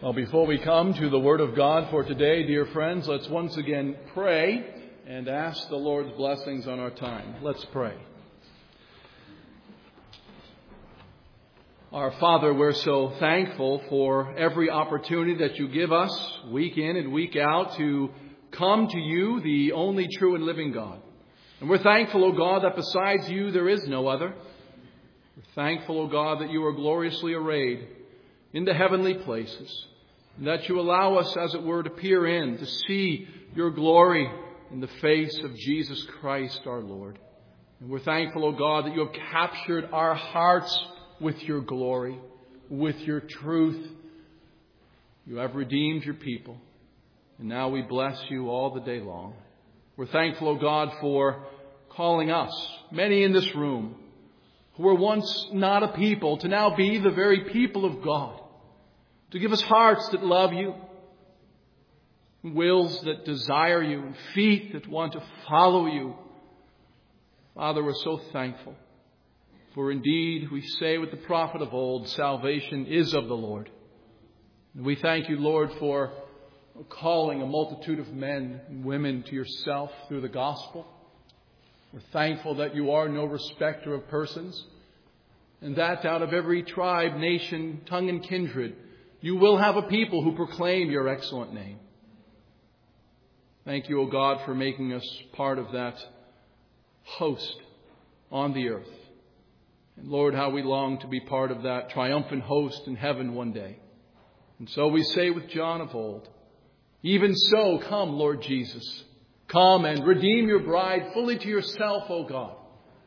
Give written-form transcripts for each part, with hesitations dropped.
Well, before we come to the Word of God for today, dear friends, let's once again pray and ask the Lord's blessings on our time. Let's pray. Our Father, we're so thankful for every opportunity that you give us week in and week out to come to you, the only true and living God. And we're thankful, O God, that besides you there is no other. We're thankful, O God, that you are gloriously arrayed in the heavenly places, and that you allow us, as it were, to peer in, to see your glory in the face of Jesus Christ our Lord. And we're thankful, O God, that you have captured our hearts with your glory, with your truth. You have redeemed your people, and now we bless you all the day long. We're thankful, O God, for calling us, many in this room, who were once not a people, to now be the very people of God. To give us hearts that love you, wills that desire you, and feet that want to follow you. Father, we're so thankful. For indeed, we say with the prophet of old, salvation is of the Lord. And we thank you, Lord, for calling a multitude of men and women to yourself through the gospel. We're thankful that you are no respecter of persons, and that out of every tribe, nation, tongue, and kindred, you will have a people who proclaim your excellent name. Thank you, O God, for making us part of that host on the earth. And Lord, how we long to be part of that triumphant host in heaven one day. And so we say with John of old, even so, come, Lord Jesus. Come and redeem your bride fully to yourself, O God.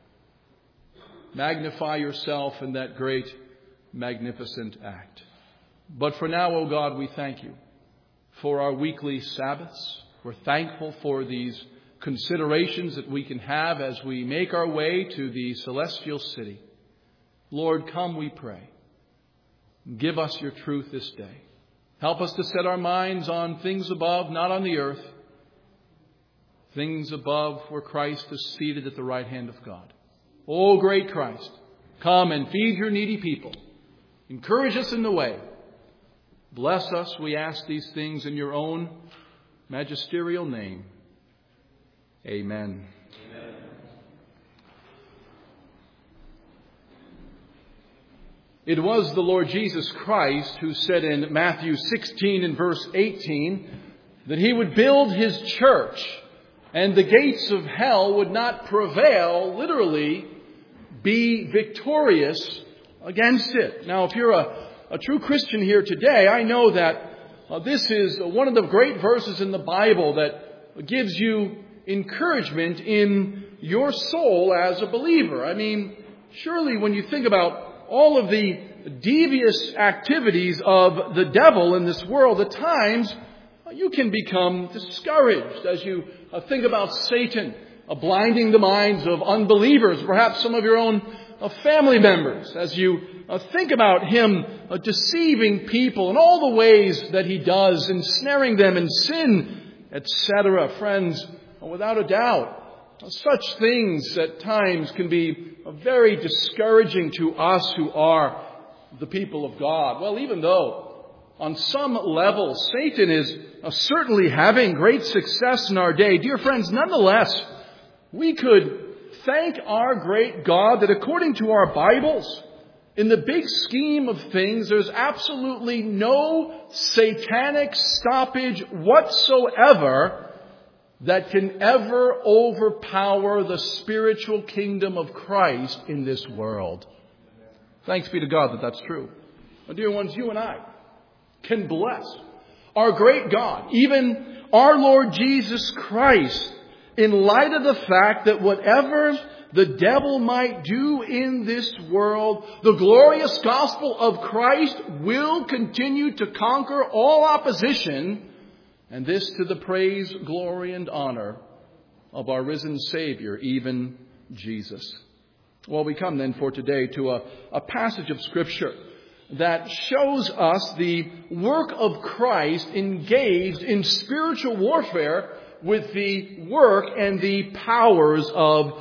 Magnify yourself in that great, magnificent act. But for now, O God, we thank you for our weekly Sabbaths. We're thankful for these considerations that we can have as we make our way to the celestial city. Lord, come, we pray. Give us your truth this day. Help us to set our minds on things above, not on the earth. Things above where Christ is seated at the right hand of God. O great Christ, come and feed your needy people. Encourage us in the way. Bless us, we ask these things in your own magisterial name. Amen. Amen. It was the Lord Jesus Christ who said in Matthew 16 and verse 18 that he would build his church and the gates of hell would not prevail, literally be victorious against it. Now, if you're a true Christian here today, I know that this is one of the great verses in the Bible that gives you encouragement in your soul as a believer. I mean, surely when you think about all of the devious activities of the devil in this world, at times you can become discouraged as you think about Satan blinding the minds of unbelievers, perhaps some of your own family members, as you think about him deceiving people and all the ways that he does, ensnaring them in sin, etc. Friends, without a doubt, such things at times can be very discouraging to us who are the people of God. Well, even though on some level Satan is certainly having great success in our day, dear friends, nonetheless, we could thank our great God that according to our Bibles, in the big scheme of things, there's absolutely no satanic stoppage whatsoever that can ever overpower the spiritual kingdom of Christ in this world. Thanks be to God that that's true. My dear ones, you and I can bless our great God, even our Lord Jesus Christ, in light of the fact that whatever the devil might do in this world, the glorious gospel of Christ will continue to conquer all opposition, and this to the praise, glory, and honor of our risen Savior, even Jesus. Well, we come then for today to a passage of Scripture that shows us the work of Christ engaged in spiritual warfare with the work and the powers of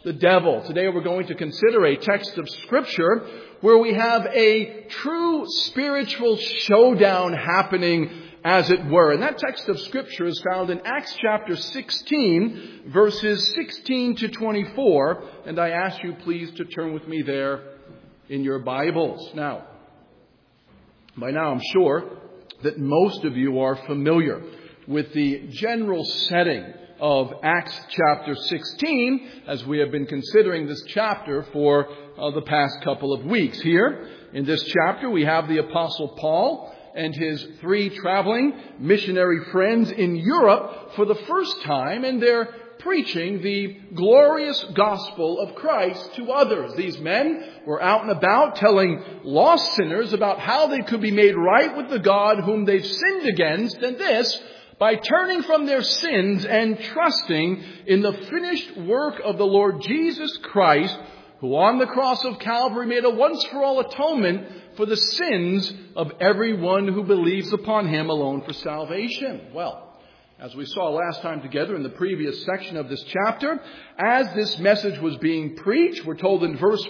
the devil. Today we're going to consider a text of Scripture where we have a true spiritual showdown happening, as it were. And that text of Scripture is found in Acts chapter 16, verses 16 to 24. And I ask you please to turn with me there in your Bibles. Now, by now I'm sure that most of you are familiar with the general setting of Acts chapter 16, as we have been considering this chapter for the past couple of weeks. Here in this chapter we have the Apostle Paul and his 3 traveling missionary friends in Europe for the first time, and they're preaching the glorious gospel of Christ to others. These men were out and about telling lost sinners about how they could be made right with the God whom they've sinned against, and this by turning from their sins and trusting in the finished work of the Lord Jesus Christ, who on the cross of Calvary made a once-for-all atonement for the sins of everyone who believes upon him alone for salvation. Well, as we saw last time together in the previous section of this chapter, as this message was being preached, we're told in verse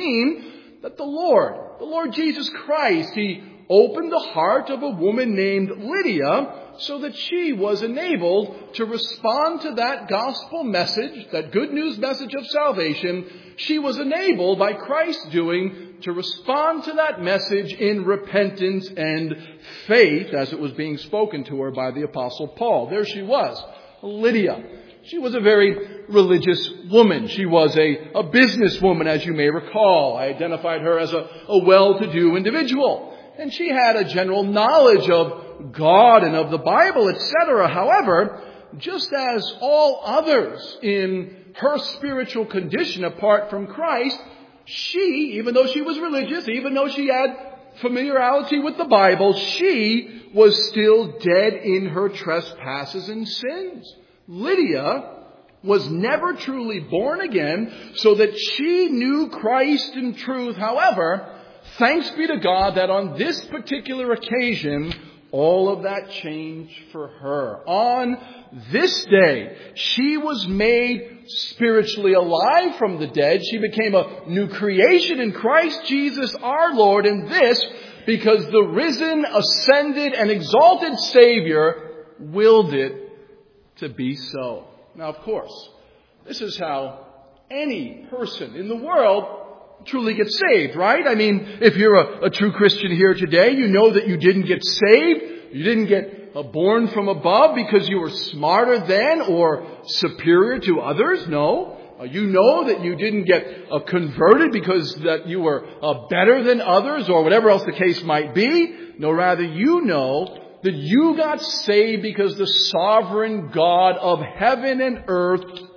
14 that the Lord Jesus Christ, He opened the heart of a woman named Lydia so that she was enabled to respond to that gospel message, that good news message of salvation. She was enabled by Christ's doing to respond to that message in repentance and faith as it was being spoken to her by the Apostle Paul. There she was, Lydia. She was a very religious woman. She was a businesswoman, as you may recall. I identified her as a well-to-do individual. And she had a general knowledge of God and of the Bible, etc. However, just as all others in her spiritual condition apart from Christ, she, even though she was religious, even though she had familiarity with the Bible, she was still dead in her trespasses and sins. Lydia was never truly born again, so that she knew Christ in truth. However, thanks be to God that on this particular occasion, all of that changed for her. On this day, she was made spiritually alive from the dead. She became a new creation in Christ Jesus our Lord. And this because the risen, ascended, and exalted Savior willed it to be so. Now, of course, this is how any person in the world truly get saved, right? I mean, if you're a true Christian here today, you know that you didn't get saved. You didn't get born from above because you were smarter than or superior to others. No. You know that you didn't get converted because that you were better than others or whatever else the case might be. No, rather you know that you got saved because the sovereign God of heaven and earth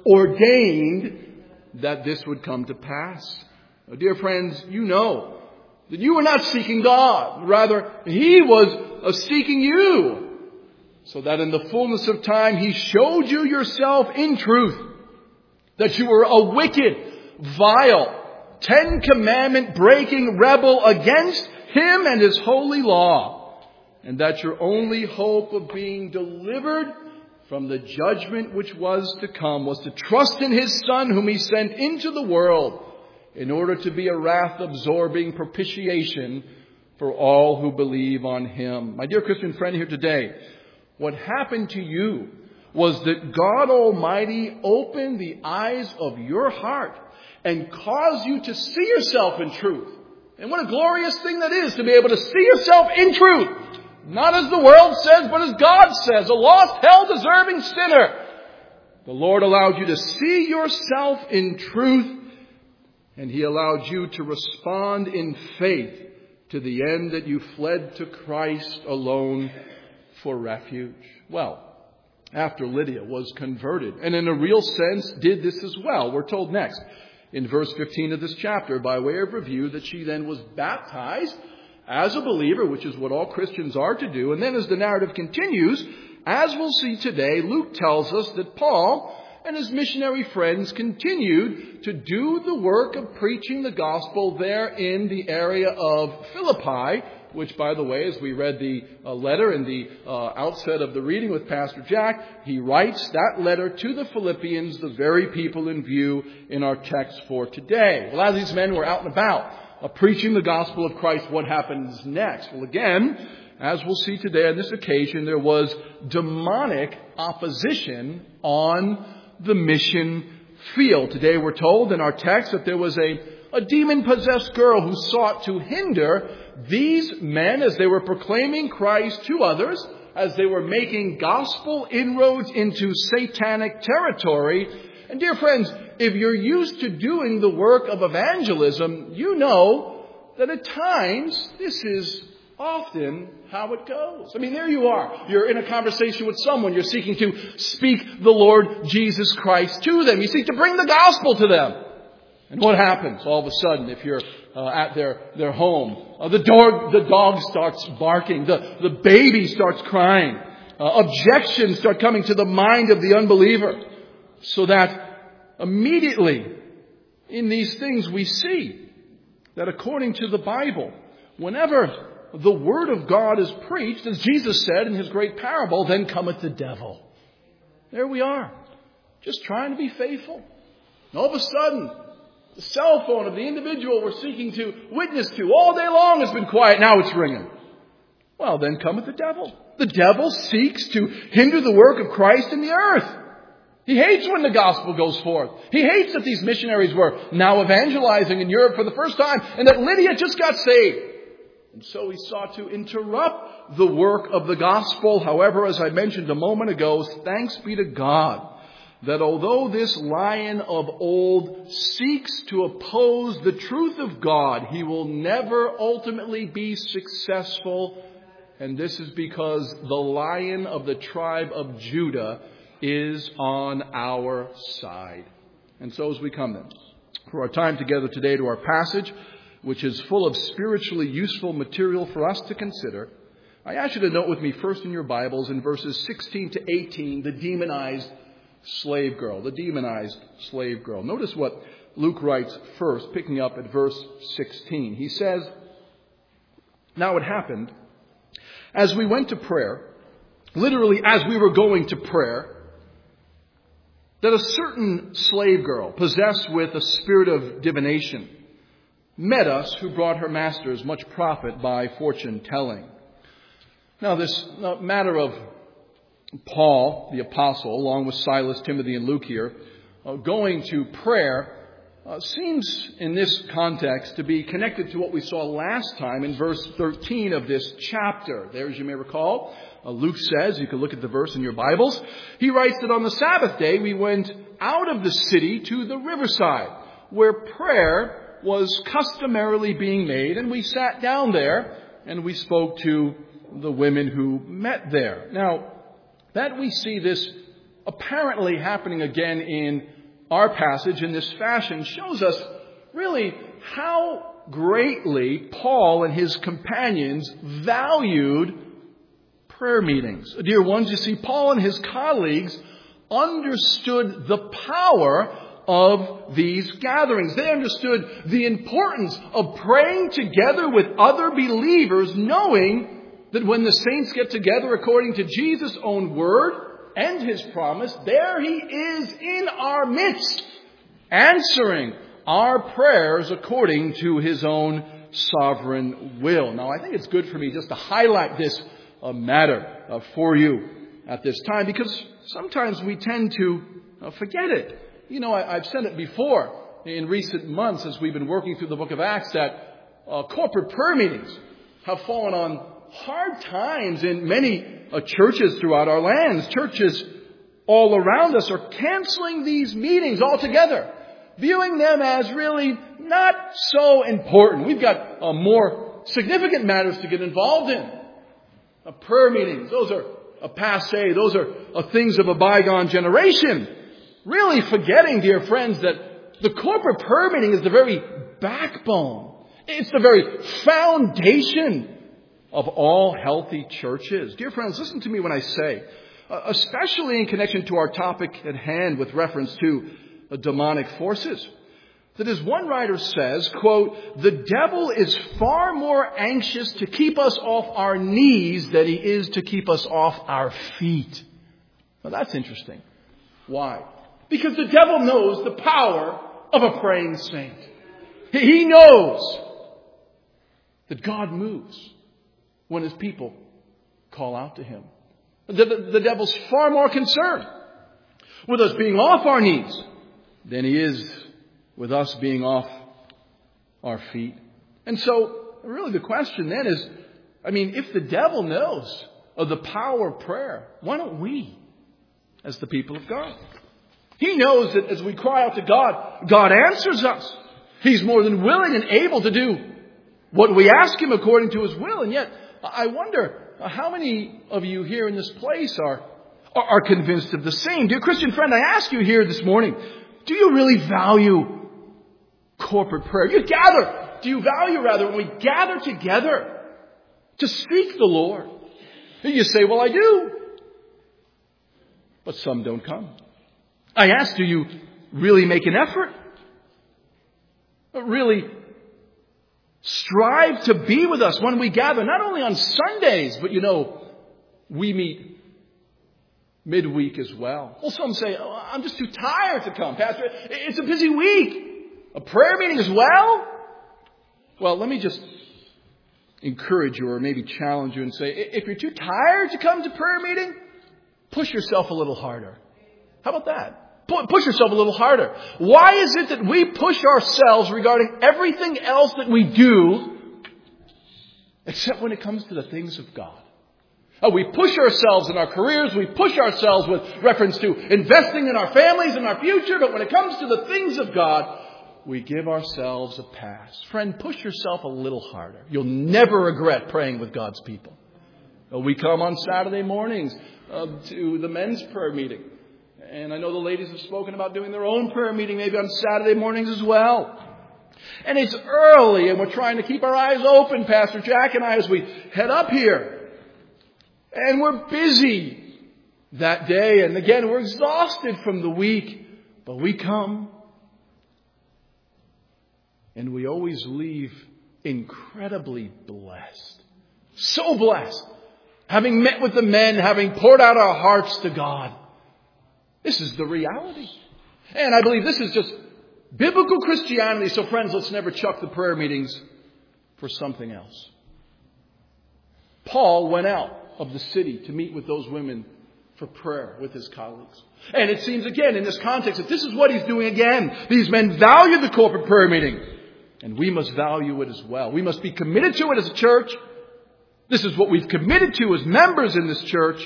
ordained that this would come to pass. Dear friends, you know that you were not seeking God. Rather, He was seeking you. So that in the fullness of time, He showed you yourself in truth. That you were a wicked, vile, 10 Commandment breaking rebel against Him and His holy law. And that your only hope of being delivered from the judgment which was to come was to trust in His Son whom He sent into the world in order to be a wrath-absorbing propitiation for all who believe on Him. My dear Christian friend here today, what happened to you was that God Almighty opened the eyes of your heart and caused you to see yourself in truth. And what a glorious thing that is to be able to see yourself in truth. Not as the world says, but as God says, a lost, hell-deserving sinner. The Lord allowed you to see yourself in truth, and He allowed you to respond in faith to the end that you fled to Christ alone for refuge. Well, after Lydia was converted, and in a real sense did this as well, we're told next in verse 15 of this chapter, by way of review, that she then was baptized as a believer, which is what all Christians are to do. And then as the narrative continues, as we'll see today, Luke tells us that Paul and his missionary friends continued to do the work of preaching the gospel there in the area of Philippi which, by the way, as we read the letter in the outset of the reading with Pastor Jack, he writes that letter to the Philippians, the very people in view in our text for today. Well, as these men were out and about preaching the gospel of Christ, what happens next? Well, again, as we'll see today on this occasion, there was demonic opposition on the mission field. Today we're told in our text that there was a demon-possessed girl who sought to hinder these men as they were proclaiming Christ to others, as they were making gospel inroads into satanic territory. And dear friends, if you're used to doing the work of evangelism, you know that at times this is often how it goes. I mean, there you are. You're in a conversation with someone. You're seeking to speak the Lord Jesus Christ to them. You seek to bring the gospel to them. And what happens all of a sudden if you're at their home? The dog starts barking. The baby starts crying. Objections start coming to the mind of the unbeliever. So that immediately in these things we see that according to the Bible, whenever the Word of God is preached, as Jesus said in His great parable, then cometh the devil. There we are, just trying to be faithful. And all of a sudden, the cell phone of the individual we're seeking to witness to all day long has been quiet. Now it's ringing. Well, then cometh the devil. The devil seeks to hinder the work of Christ in the earth. He hates when the gospel goes forth. He hates that these missionaries were now evangelizing in Europe for the first time and that Lydia just got saved. And so he sought to interrupt the work of the gospel. However, as I mentioned a moment ago, thanks be to God that although this lion of old seeks to oppose the truth of God, he will never ultimately be successful. And this is because the Lion of the tribe of Judah is on our side. And so as we come then for our time together today to our passage, which is full of spiritually useful material for us to consider, I ask you to note with me first in your Bibles in verses 16 to 18, the demonized slave girl. The demonized slave girl. Notice what Luke writes first, picking up at verse 16. He says, "Now it happened, as we went to prayer," literally as we were going to prayer, "that a certain slave girl, possessed with a spirit of divination, met us, who brought her masters much profit by fortune telling." Now this matter of Paul, the apostle, along with Silas, Timothy, and Luke here, going to prayer, seems in this context to be connected to what we saw last time in verse 13 of this chapter. There, as you may recall, Luke says, you can look at the verse in your Bibles, he writes that on the Sabbath day we went out of the city to the riverside, where prayer was customarily being made, and we sat down there and we spoke to the women who met there. Now, that we see this apparently happening again in our passage in this fashion shows us really how greatly Paul and his companions valued prayer meetings. Dear ones, you see, Paul and his colleagues understood the power of these gatherings. They understood the importance of praying together with other believers, knowing that when the saints get together according to Jesus' own word and His promise, there He is in our midst, answering our prayers according to His own sovereign will. Now, I think it's good for me just to highlight this matter for you at this time, because sometimes we tend to forget it. You know, I've said it before in recent months as we've been working through the book of Acts that corporate prayer meetings have fallen on hard times in many churches throughout our lands. Churches all around us are canceling these meetings altogether, viewing them as really not so important. We've got more significant matters to get involved in. Prayer meetings, those are passé. Those are things of a bygone generation. Really forgetting, dear friends, that the corporate prayer meeting is the very backbone. It's the very foundation of all healthy churches. Dear friends, listen to me when I say, especially in connection to our topic at hand with reference to demonic forces, that, as one writer says, quote, "The devil is far more anxious to keep us off our knees than he is to keep us off our feet." Now that's interesting. Why? Because the devil knows the power of a praying saint. He knows that God moves when his people call out to him. The devil's far more concerned with us being off our knees than he is with us being off our feet. And so, really the question then is, if the devil knows of the power of prayer, why don't we, as the people of God? He knows that as we cry out to God, God answers us. He's more than willing and able to do what we ask him according to his will. And yet, I wonder how many of you here in this place are convinced of the same. Dear Christian friend, I ask you here this morning, do you really value corporate prayer? Do you value when we gather together to seek the Lord? And you say, well, I do. But some don't come. I ask, do you really make an effort? Really strive to be with us when we gather, not only on Sundays, but we meet midweek as well. Well, some say, I'm just too tired to come, Pastor. It's a busy week. A prayer meeting as well? Well, let me just encourage you or maybe challenge you and say, if you're too tired to come to prayer meeting, push yourself a little harder. How about that? Push yourself a little harder. Why is it that we push ourselves regarding everything else that we do, except when it comes to the things of God? We push ourselves in our careers. We push ourselves with reference to investing in our families and our future. But when it comes to the things of God, we give ourselves a pass. Friend, push yourself a little harder. You'll never regret praying with God's people. We come on Saturday mornings to the men's prayer meeting. And I know the ladies have spoken about doing their own prayer meeting maybe on Saturday mornings as well. And it's early and we're trying to keep our eyes open, Pastor Jack and I, as we head up here. And we're busy that day. And again, we're exhausted from the week. But we come. And we always leave incredibly blessed. So blessed. Having met with the men, having poured out our hearts to God. This is the reality. And I believe this is just biblical Christianity. So friends, let's never chuck the prayer meetings for something else. Paul went out of the city to meet with those women for prayer with his colleagues. And it seems again in this context that this is what he's doing again. These men value the corporate prayer meeting. And we must value it as well. We must be committed to it as a church. This is what we've committed to as members in this church.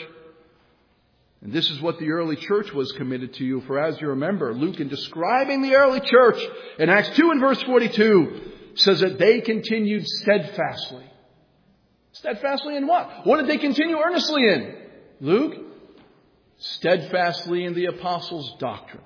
And this is what the early church was committed to. For as you remember, Luke, in describing the early church in Acts 2 and verse 42, says that they continued steadfastly. Steadfastly in what? What did they continue earnestly in? Luke? Steadfastly in the apostles' doctrine.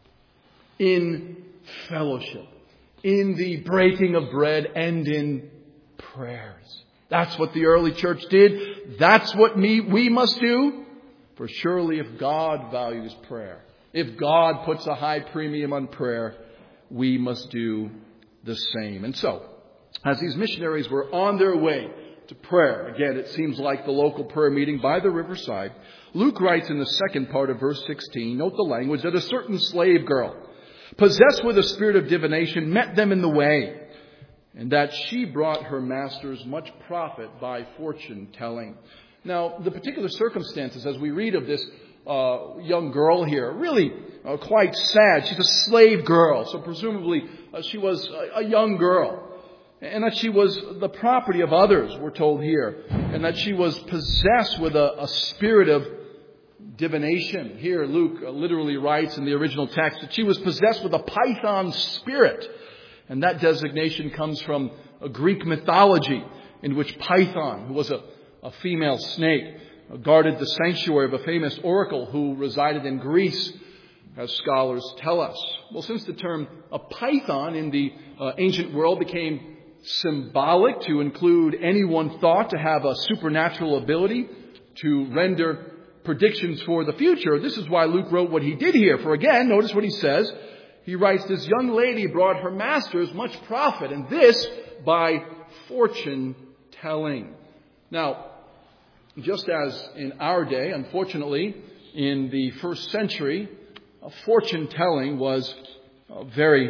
In fellowship. In the breaking of bread and in prayers. That's what the early church did. That's what we must do. For surely if God values prayer, if God puts a high premium on prayer, we must do the same. And so, as these missionaries were on their way to prayer, again, it seems like the local prayer meeting by the riverside, Luke writes in the second part of verse 16, note the language, that a certain slave girl, possessed with a spirit of divination, met them in the way, and that she brought her masters much profit by fortune telling. Now, the particular circumstances, as we read of this young girl here, really quite sad. She's a slave girl, so presumably she was a young girl. And that she was the property of others, we're told here. And that she was possessed with a spirit of divination. Here, Luke literally writes in the original text that she was possessed with a python spirit. And that designation comes from a Greek mythology in which Python, who was a female snake, guarded the sanctuary of a famous oracle who resided in Greece, as scholars tell us. Well, since the term a python in the ancient world became symbolic to include anyone thought to have a supernatural ability to render predictions for the future, this is why Luke wrote what he did here. For again, notice what he says. he writes, this young lady brought her masters much profit, and this by fortune telling. Now, just as in our day, unfortunately, in the first century, fortune telling was very,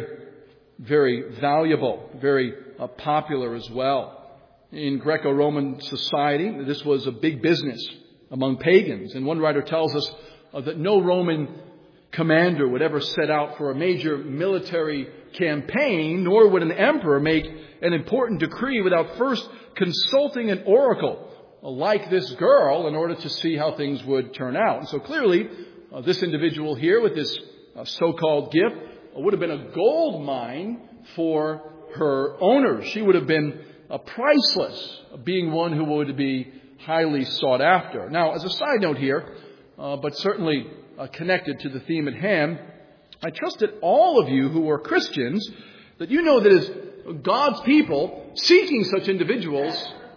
very valuable, very popular as well. In Greco-Roman society, this was a big business among pagans. And one writer tells us that no Roman commander would ever set out for a major military campaign, nor would an emperor make an important decree without first consulting an oracle like this girl in order to see how things would turn out. And so clearly, this individual here with this so-called gift would have been a gold mine for her owners. She would have been priceless, being one who would be highly sought after. Now, as a side note here, but certainly connected to the theme at hand, I trust that all of you who are Christians, that you know that as God's people, seeking such individuals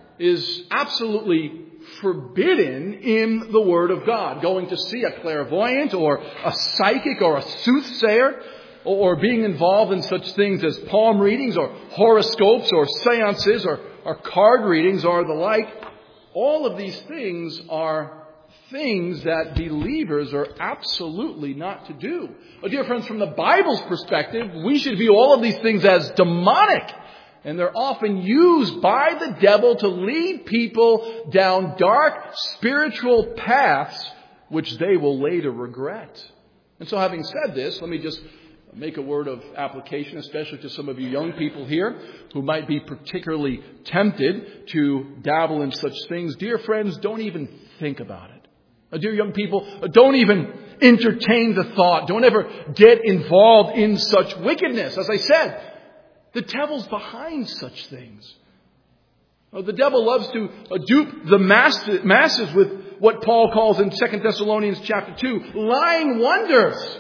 is absolutely forbidden in the Word of God. Going to see a clairvoyant or a psychic or a soothsayer, or being involved in such things as palm readings or horoscopes or seances or card readings or the like. All of these things are things that believers are absolutely not to do. Well, dear friends, from the Bible's perspective, we should view all of these things as demonic. And they're often used by the devil to lead people down dark spiritual paths which they will later regret. And so having said this, let me just make a word of application, especially to some of you young people here who might be particularly tempted to dabble in such things. Dear friends, don't even think about it. Dear young people, don't even entertain the thought. Don't ever get involved in such wickedness. As I said, the devil's behind such things. The devil loves to dupe the masses with what Paul calls in 2 Thessalonians chapter 2, lying wonders.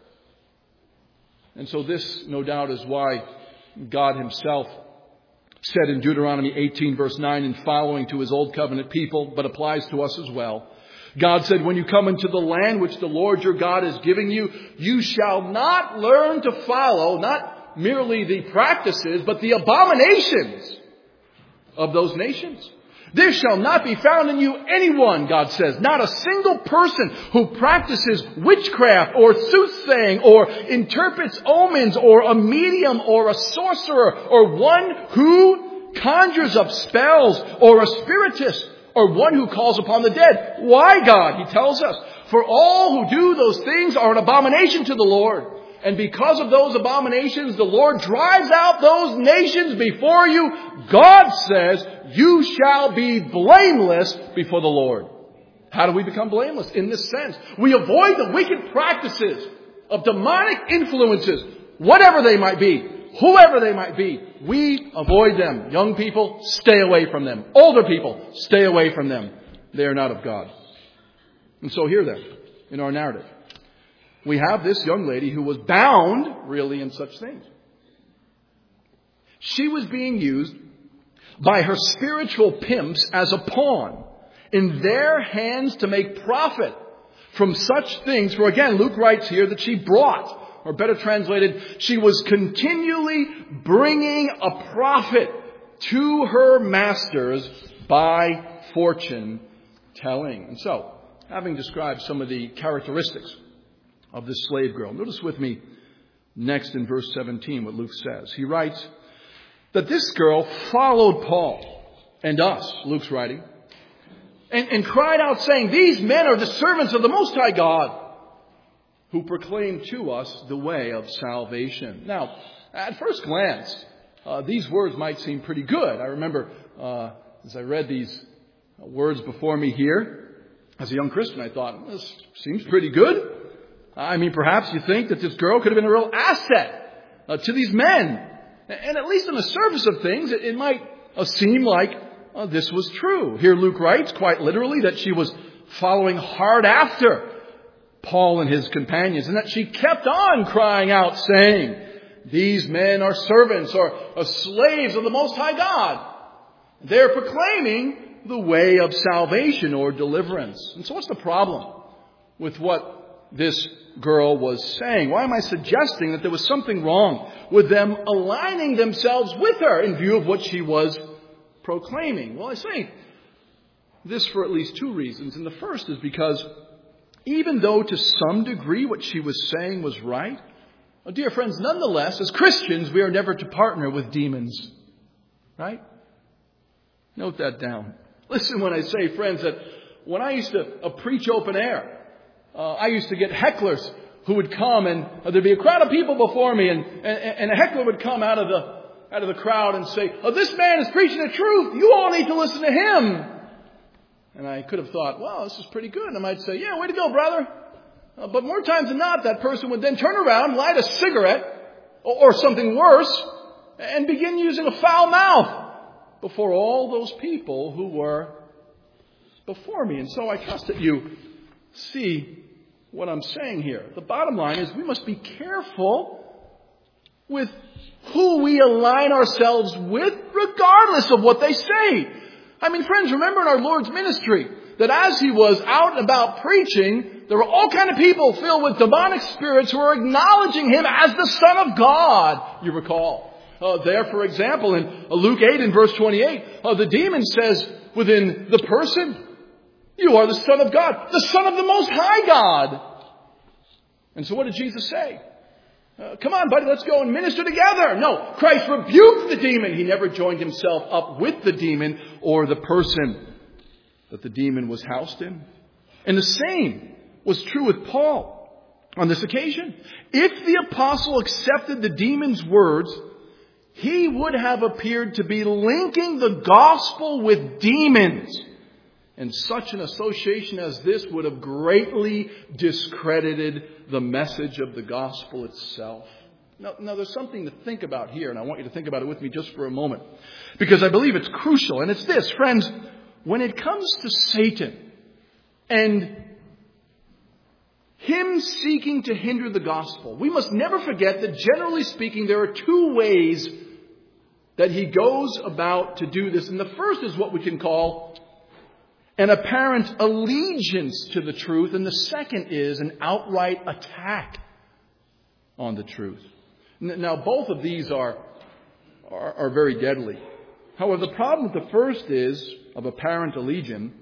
And so this, no doubt, is why God himself said in Deuteronomy 18, verse 9 and following to his old covenant people, but applies to us as well. God said, when you come into the land which the Lord your God is giving you, you shall not learn to follow, not merely the practices, but the abominations of those nations. There shall not be found in you anyone, God says, not a single person who practices witchcraft or soothsaying or interprets omens or a medium or a sorcerer or one who conjures up spells or a spiritist or one who calls upon the dead. Why, God? He tells us, for all who do those things are an abomination to the Lord. And because of those abominations, the Lord drives out those nations before you. God says, you shall be blameless before the Lord. How do we become blameless? In this sense, we avoid the wicked practices of demonic influences, whatever they might be, whoever they might be. We avoid them. Young people, stay away from them. Older people, stay away from them. They are not of God. And so here then, in our narrative, we have this young lady who was bound, really, in such things. She was being used by her spiritual pimps as a pawn in their hands to make profit from such things. For again, Luke writes here that she brought, or better translated, she was continually bringing a profit to her masters by fortune telling. And so, having described some of the characteristics of this slave girl, notice with me next in verse 17 what Luke says. He writes that this girl followed Paul and us, Luke's writing, and cried out saying, these men are the servants of the Most High God, who proclaim to us the way of salvation. Now, at first glance, these words might seem pretty good. I remember as I read these words before me here, as a young Christian, I thought, this seems pretty good. I mean, perhaps you think that this girl could have been a real asset to these men. And at least on the surface of things, it might seem like this was true. Here Luke writes, quite literally, that she was following hard after Paul and his companions, and that she kept on crying out, saying, these men are servants or slaves of the Most High God. They're proclaiming the way of salvation or deliverance. And so what's the problem with what this girl was saying? Why am I suggesting that there was something wrong with them aligning themselves with her in view of what she was proclaiming? Well, I say this for at least two reasons. And the first is because even though to some degree what she was saying was right, dear friends, nonetheless, as Christians, we are never to partner with demons. Right? Note that down. Listen when I say, friends, that when I used to preach open air, I used to get hecklers who would come, and there'd be a crowd of people before me, and a heckler would come out of the crowd and say, "Oh, this man is preaching the truth. You all need to listen to him." And I could have thought, "Well, this is pretty good." And I might say, "Yeah, way to go, brother." But more times than not, that person would then turn around, light a cigarette, or something worse, and begin using a foul mouth before all those people who were before me. And so I trust that you see what I'm saying here. The bottom line is we must be careful with who we align ourselves with, regardless of what they say. I mean, friends, remember in our Lord's ministry that as he was out and about preaching, there were all kinds of people filled with demonic spirits who were acknowledging him as the Son of God, you recall. There, for example, in Luke 8 and verse 28, the demon says within the person, "You are the Son of God, the Son of the Most High God." And so what did Jesus say? "Come on, buddy, let's go and minister together." No, Christ rebuked the demon. He never joined himself up with the demon or the person that the demon was housed in. And the same was true with Paul on this occasion. If the apostle accepted the demon's words, he would have appeared to be linking the gospel with demons. And such an association as this would have greatly discredited the message of the gospel itself. Now, there's something to think about here, and I want you to think about it with me just for a moment, because I believe it's crucial. And it's this, friends, when it comes to Satan and him seeking to hinder the gospel, we must never forget that generally speaking, there are two ways that he goes about to do this. And the first is what we can call an apparent allegiance to the truth, and the second is an outright attack on the truth. Now, both of these are very deadly. However, the problem with the first is of apparent allegiance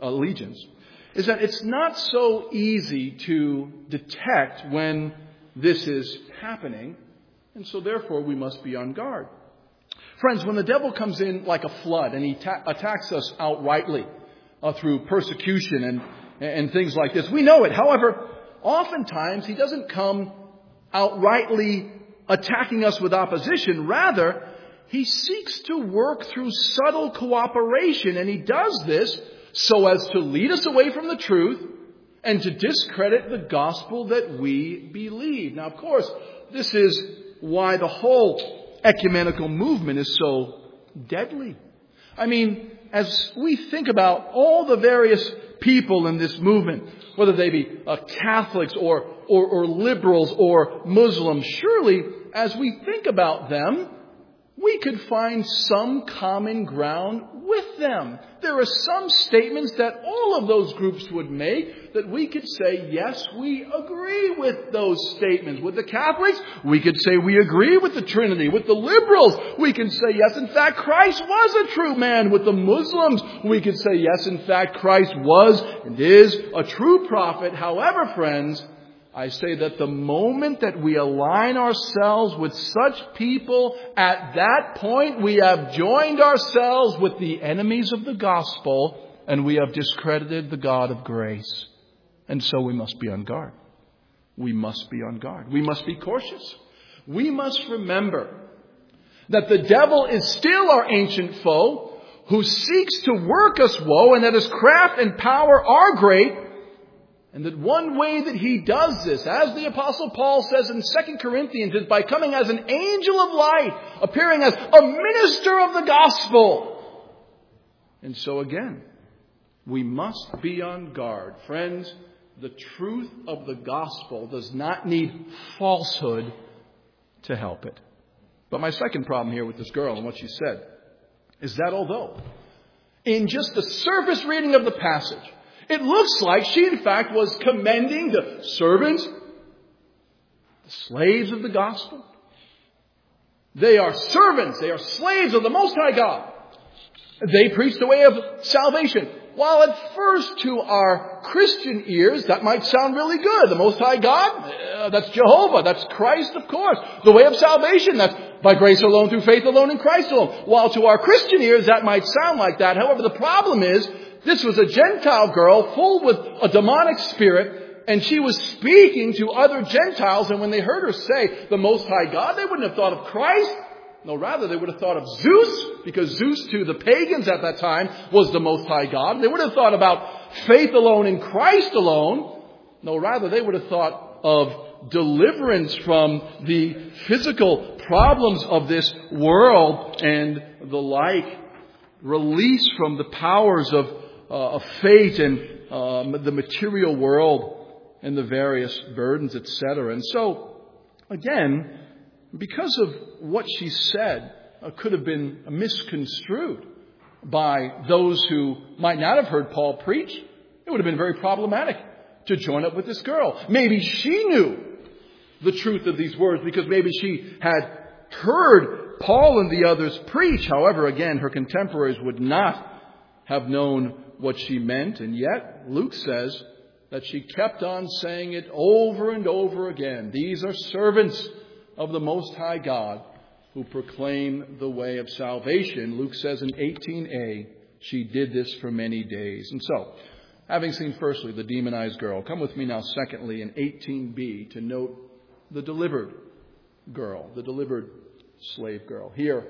is that it's not so easy to detect when this is happening, and so therefore we must be on guard. Friends, when the devil comes in like a flood and he attacks us outrightly through persecution and things like this, we know it. However, oftentimes he doesn't come outrightly attacking us with opposition. Rather, he seeks to work through subtle cooperation, and he does this so as to lead us away from the truth and to discredit the gospel that we believe. Now, of course, this is why the whole ecumenical movement is so deadly. I mean, as we think about all the various people in this movement, whether they be Catholics or liberals or Muslims, surely as we think about them, we could find some common ground with them. There are some statements that all of those groups would make that we could say, yes, we agree with those statements. With the Catholics, we could say we agree with the Trinity. With the liberals, we can say, yes, in fact, Christ was a true man. With the Muslims, we could say, yes, in fact, Christ was and is a true prophet. However, friends, I say that the moment that we align ourselves with such people, at that point we have joined ourselves with the enemies of the gospel and we have discredited the God of grace. And so we must be on guard. We must be on guard. We must be cautious. We must remember that the devil is still our ancient foe who seeks to work us woe, and that his craft and power are great. And that one way that he does this, as the Apostle Paul says in 2 Corinthians, is by coming as an angel of light, appearing as a minister of the gospel. And so again, we must be on guard. Friends, the truth of the gospel does not need falsehood to help it. But my second problem here with this girl and what she said is that although in just the surface reading of the passage, It looks like she, in fact, was commending the servants, the slaves of the gospel. They are servants. They are slaves of the Most High God. They preach the way of salvation. While at first to our Christian ears that might sound really good. The Most High God, that's Jehovah. That's Christ, of course. The way of salvation, that's by grace alone, through faith alone, in Christ alone. While to our Christian ears that might sound like that. However, the problem is, this was a Gentile girl full with a demonic spirit, and she was speaking to other Gentiles, and when they heard her say the Most High God, they wouldn't have thought of Christ. No, rather, they would have thought of Zeus, because Zeus to the pagans at that time was the Most High God. They would have thought about faith alone in Christ alone. No, rather, they would have thought of deliverance from the physical problems of this world and the like. Release from the powers of fate and the material world and the various burdens, etc. And so, again, because of what she said could have been misconstrued by those who might not have heard Paul preach, it would have been very problematic to join up with this girl. Maybe she knew the truth of these words because maybe she had heard Paul and the others preach. However, again, her contemporaries would not have known what she meant. And yet, Luke says that she kept on saying it over and over again. These are servants of the Most High God who proclaim the way of salvation. Luke says in 18a, she did this for many days. And so, having seen firstly the demonized girl, come with me now secondly in 18b to note the delivered girl, the delivered slave girl. Here,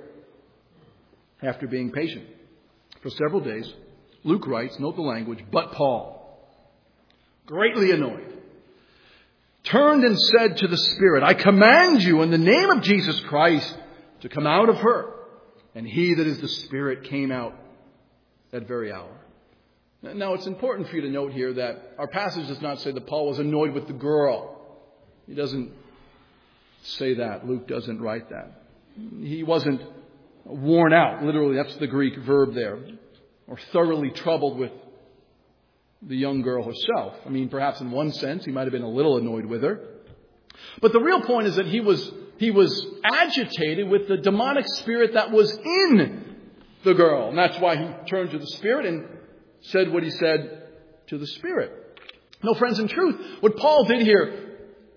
after being patient for several days, Luke writes, note the language, but Paul, greatly annoyed, turned and said to the Spirit, I command you in the name of Jesus Christ to come out of her. And he that is the Spirit came out that very hour. Now it's important for you to note here that our passage does not say that Paul was annoyed with the girl. He doesn't say that. Luke doesn't write that. He wasn't worn out. Literally, that's the Greek verb there. Or thoroughly troubled with the young girl herself. I mean, perhaps in one sense, he might have been a little annoyed with her. But the real point is that he was agitated with the demonic spirit that was in the girl. And that's why he turned to the Spirit and said what he said to the Spirit. No, friends, in truth, what Paul did here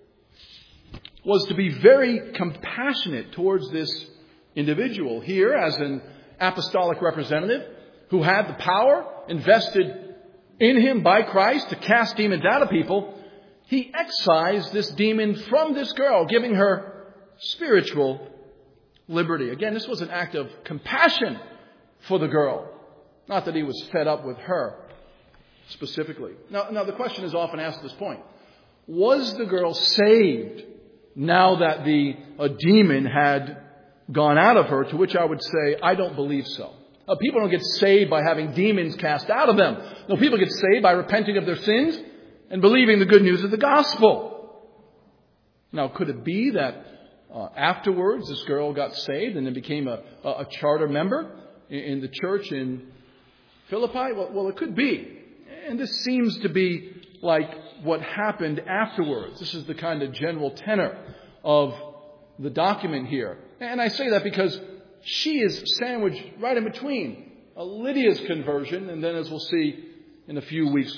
was to be very compassionate towards this individual here as an apostolic representative who had the power invested in him by Christ to cast demons out of people. He excised this demon from this girl, giving her spiritual liberty. Again, this was an act of compassion for the girl. Not that he was fed up with her specifically. Now the question is often asked at this point. Was the girl saved now that a demon had gone out of her? To which I would say, I don't believe so. People don't get saved by having demons cast out of them. No, people get saved by repenting of their sins and believing the good news of the gospel. Now, could it be that afterwards this girl got saved and then became a charter member in the church in Philippi? Well, it could be. And this seems to be like what happened afterwards. This is the kind of general tenor of the document here. And I say that because she is sandwiched right in between Lydia's conversion and then, as we'll see in a few weeks,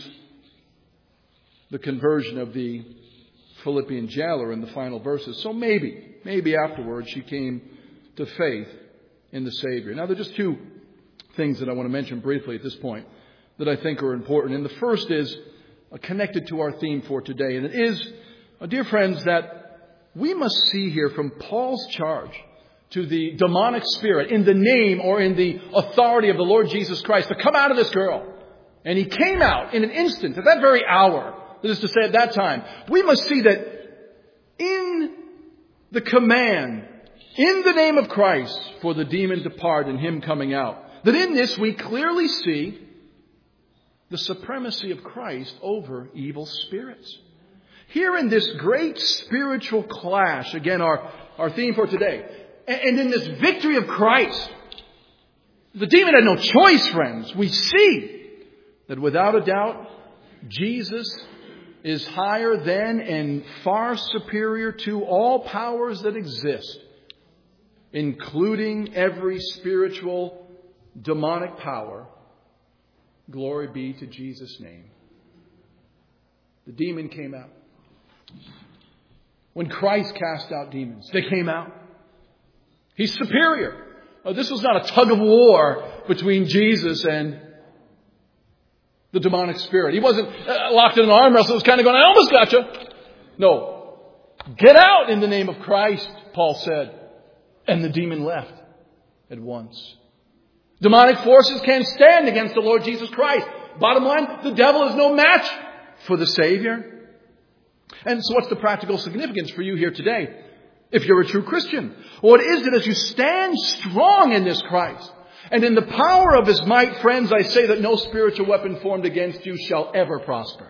the conversion of the Philippian jailer in the final verses. So maybe afterwards she came to faith in the Savior. Now, there are just two things that I want to mention briefly at this point that I think are important. And the first is connected to our theme for today. And it is, dear friends, that we must see here from Paul's charge to the demonic spirit in the name or in the authority of the Lord Jesus Christ to come out of this girl. And he came out in an instant, at that very hour, that is to say at that time. We must see that in the command, in the name of Christ, for the demon to depart and him coming out, that in this we clearly see the supremacy of Christ over evil spirits. Here in this great spiritual clash, again our theme for today, and in this victory of Christ, the demon had no choice, friends. We see that without a doubt, Jesus is higher than and far superior to all powers that exist, including every spiritual demonic power. Glory be to Jesus' name. The demon came out. When Christ cast out demons, they came out. He's superior. This was not a tug of war between Jesus and the demonic spirit. He wasn't locked in an arm wrestle. It was kind of going, I almost got you. No. Get out in the name of Christ, Paul said. And the demon left at once. Demonic forces can't stand against the Lord Jesus Christ. Bottom line, the devil is no match for the Savior. And so what's the practical significance for you here today? If you're a true Christian, what is it as you stand strong in this Christ and in the power of His might, friends, I say that no spiritual weapon formed against you shall ever prosper.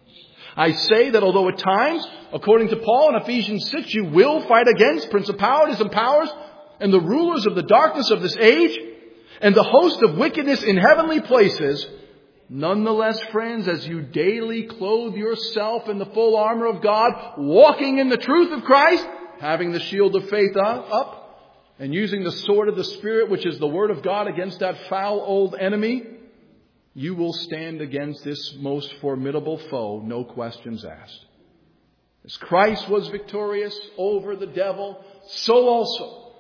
I say that although at times, according to Paul in Ephesians 6, you will fight against principalities and powers and the rulers of the darkness of this age and the host of wickedness in heavenly places, nonetheless, friends, as you daily clothe yourself in the full armor of God, walking in the truth of Christ, having the shield of faith up, and using the sword of the Spirit, which is the Word of God, against that foul old enemy, you will stand against this most formidable foe, no questions asked. As Christ was victorious over the devil, so also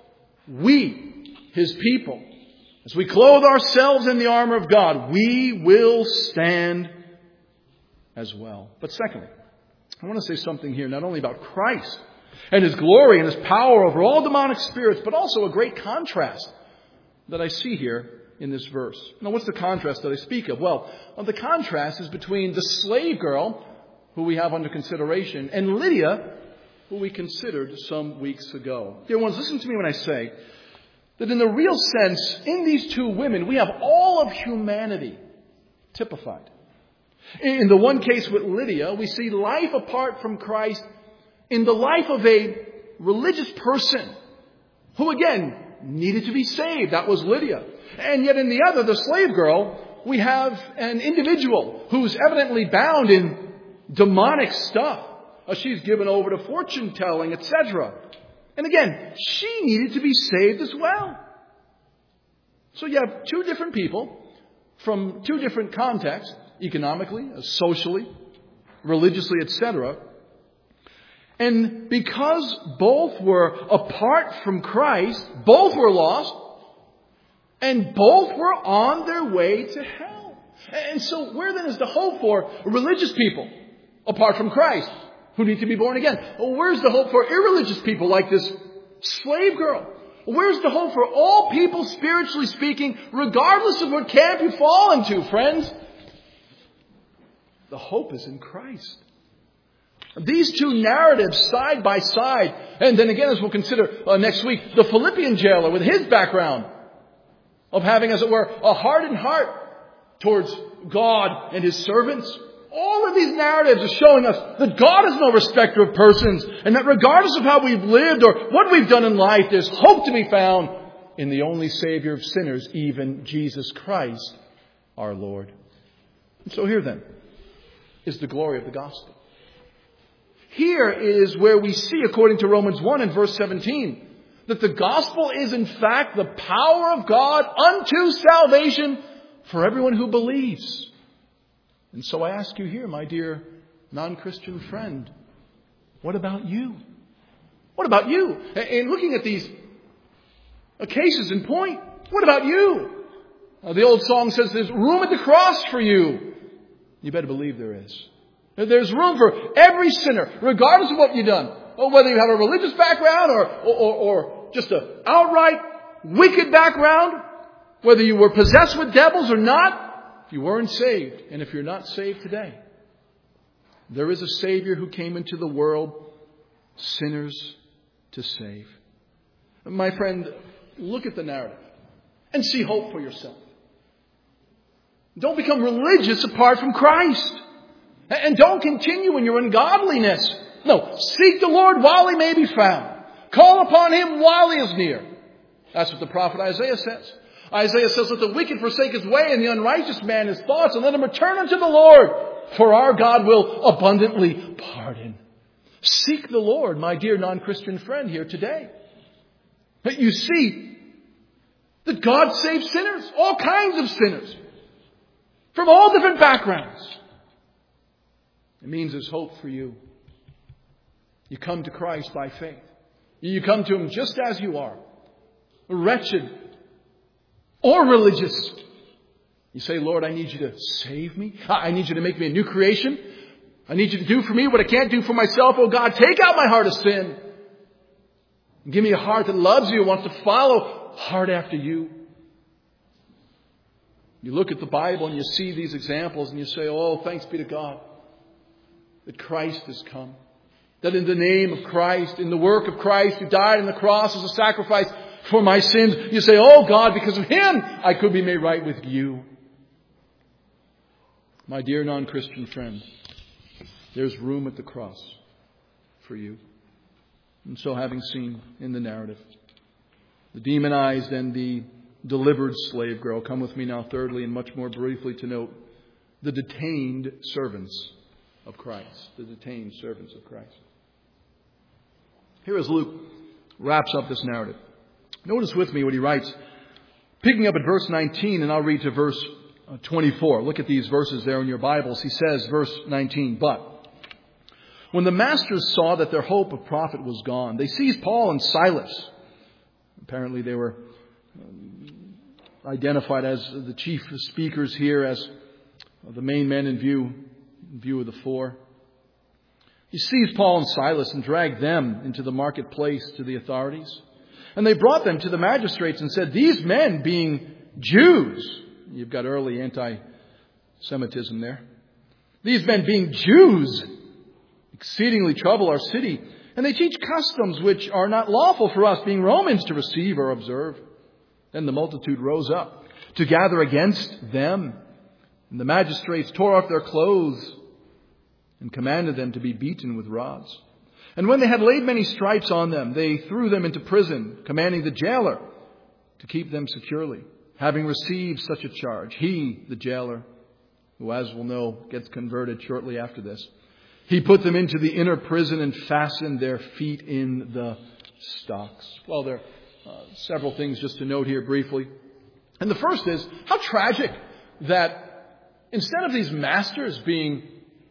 we, His people, as we clothe ourselves in the armor of God, we will stand as well. But secondly, I want to say something here not only about Christ and His glory and His power over all demonic spirits, but also a great contrast that I see here in this verse. Now, what's the contrast that I speak of? Well, the contrast is between the slave girl, who we have under consideration, and Lydia, who we considered some weeks ago. Dear ones, listen to me when I say that in the real sense, in these two women, we have all of humanity typified. In the one case with Lydia, we see life apart from Christ in the life of a religious person who, again, needed to be saved. That was Lydia. And yet in the other, the slave girl, we have an individual who's evidently bound in demonic stuff. She's given over to fortune telling, etc. And again, she needed to be saved as well. So you have two different people from two different contexts, economically, socially, religiously, etc. And because both were apart from Christ, both were lost, and both were on their way to hell. And so where then is the hope for religious people apart from Christ who need to be born again? Well, where's the hope for irreligious people like this slave girl? Where's the hope for all people, spiritually speaking, regardless of what camp you fall into, friends? The hope is in Christ. These two narratives side by side, and then again, as we'll consider next week, the Philippian jailer with his background of having, as it were, a hardened heart towards God and His servants. All of these narratives are showing us that God is no respecter of persons, and that regardless of how we've lived or what we've done in life, there's hope to be found in the only Savior of sinners, even Jesus Christ, our Lord. And so here then is the glory of the gospel. Here is where we see, according to Romans 1 and verse 17, that the gospel is in fact the power of God unto salvation for everyone who believes. And so I ask you here, my dear non-Christian friend, what about you? What about you? In looking at these cases in point, what about you? The old song says there's room at the cross for you. You better believe there is. There's room for every sinner, regardless of what you've done. Whether you have a religious background or just an outright wicked background, whether you were possessed with devils or not, if you weren't saved, and if you're not saved today, there is a Savior who came into the world, sinners to save. My friend, look at the narrative and see hope for yourself. Don't become religious apart from Christ. And don't continue in your ungodliness. No, seek the Lord while He may be found. Call upon Him while He is near. That's what the prophet Isaiah says. Isaiah says, let the wicked forsake his way and the unrighteous man his thoughts, and let him return unto the Lord. for our God will abundantly pardon. Seek the Lord, my dear non-Christian friend here today. But you see that God saves sinners, all kinds of sinners, from all different backgrounds. It means there's hope for you. You come to Christ by faith. You come to Him just as you are, wretched or religious. You say, Lord, I need you to save me. I need you to make me a new creation. I need you to do for me what I can't do for myself. Oh God, take out my heart of sin. And give me a heart that loves you and wants to follow hard after you. You look at the Bible and you see these examples and you say, oh, thanks be to God that Christ has come. That in the name of Christ, in the work of Christ who died on the cross as a sacrifice for my sins, you say, oh God, because of Him, I could be made right with you. My dear non-Christian friend, there's room at the cross for you. And so having seen in the narrative the demonized and the delivered slave girl, come with me now thirdly and much more briefly to note the detained servants of Christ. The detained servants of Christ. Here as Luke wraps up this narrative, notice with me what he writes, picking up at verse 19, and I'll read to verse 24. Look at these verses there in your Bibles. He says, verse 19, but when the masters saw that their hope of profit was gone, they seized Paul and Silas. Apparently they were identified as the chief speakers here, as the main men in view of the four. He seized Paul and Silas and dragged them into the marketplace to the authorities. And they brought them to the magistrates and said, these men being Jews, you've got early anti-Semitism there. These men being Jews exceedingly trouble our city. And they teach customs which are not lawful for us, being Romans, to receive or observe. Then the multitude rose up to gather against them. And the magistrates tore off their clothes and commanded them to be beaten with rods. And when they had laid many stripes on them, they threw them into prison, commanding the jailer to keep them securely. Having received such a charge, he, the jailer, who as we'll know gets converted shortly after this, he put them into the inner prison and fastened their feet in the stocks. Well, there are several things just to note here briefly. And the first is, how tragic that instead of these masters being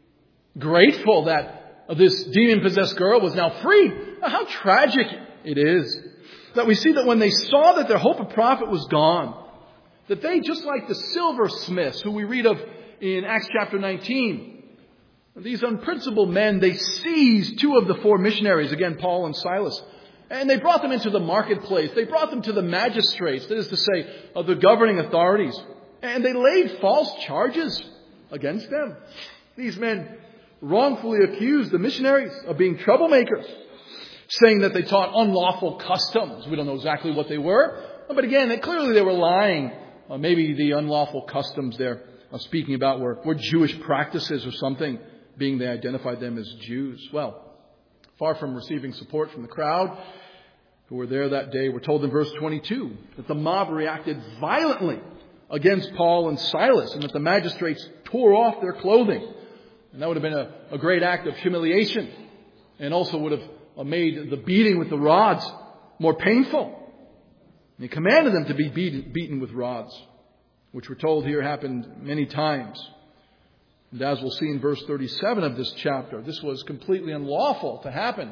grateful that this demon-possessed girl was now freed, how tragic it is that we see that when they saw that their hope of profit was gone, that they, just like the silversmiths who we read of in Acts chapter 19, these unprincipled men, they seized two of the four missionaries, again, Paul and Silas, and they brought them into the marketplace. They brought them to the magistrates, that is to say, the governing authorities, and they laid false charges against them. These men wrongfully accused the missionaries of being troublemakers, saying that they taught unlawful customs. We don't know exactly what they were, but again, clearly they were lying. Maybe the unlawful customs they're speaking about were Jewish practices or something, being they identified them as Jews. Well, far from receiving support from the crowd who were there that day, we're told in verse 22 that the mob reacted violently against Paul and Silas, and that the magistrates tore off their clothing. And that would have been a great act of humiliation, and also would have made the beating with the rods more painful. And he commanded them to be beaten with rods, which we're told here happened many times. And as we'll see in verse 37 of this chapter, this was completely unlawful to happen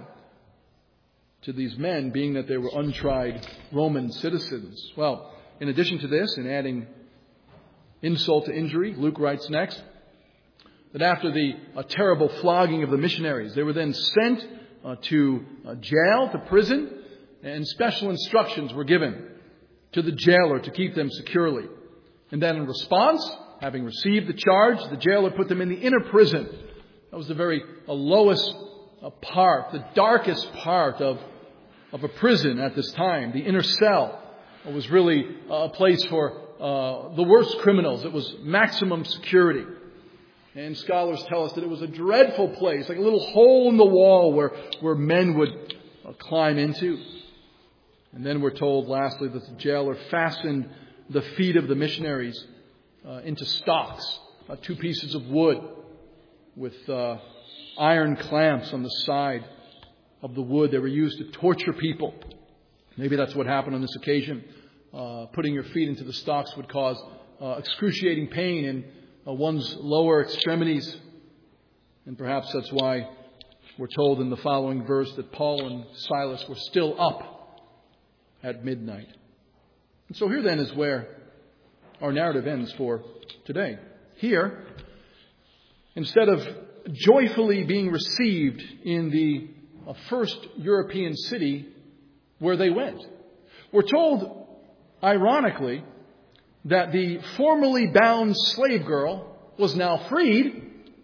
to these men, being that they were untried Roman citizens. Well, in addition to this, in adding insult to injury, Luke writes next that after the terrible flogging of the missionaries, they were then sent to jail, to prison, and special instructions were given to the jailer to keep them securely. And then in response, having received the charge, the jailer put them in the inner prison. That was the very lowest part, the darkest part of a prison at this time. The inner cell was really a place for the worst criminals. It was maximum security. And scholars tell us that it was a dreadful place, like a little hole in the wall where men would climb into. And then we're told, lastly, that the jailer fastened the feet of the missionaries into stocks, 2 pieces of wood. with iron clamps on the side of the wood. They were used to torture people. Maybe that's what happened on this occasion. Putting your feet into the stocks would cause excruciating pain in one's lower extremities. And perhaps that's why we're told in the following verse that Paul and Silas were still up at midnight. And so here then is where our narrative ends for today. Here, instead of joyfully being received in the first European city where they went, we're told, ironically, that the formerly bound slave girl was now freed,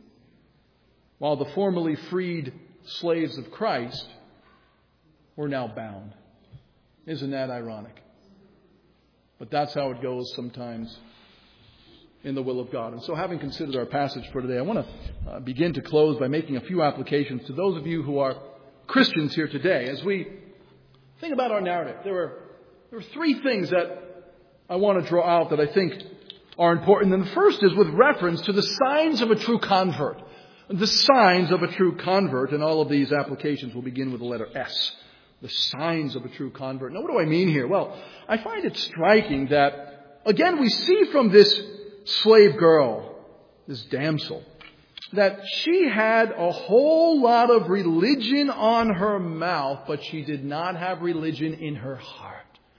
while the formerly freed slaves of Christ were now bound. Isn't that ironic? But that's how it goes sometimes in the will of God. And so, having considered our passage for today, I want to begin to close by making a few applications to those of you who are Christians here today. As we think about our narrative, there are three things that I want to draw out that I think are important. And the first is with reference to the signs of a true convert. The signs of a true convert, and all of these applications will begin with the letter S. The signs of a true convert. Now, what do I mean here? Well, I find it striking that, again, we see from this slave girl, this damsel, that she had a whole lot of religion on her mouth, but she did not have religion in her heart.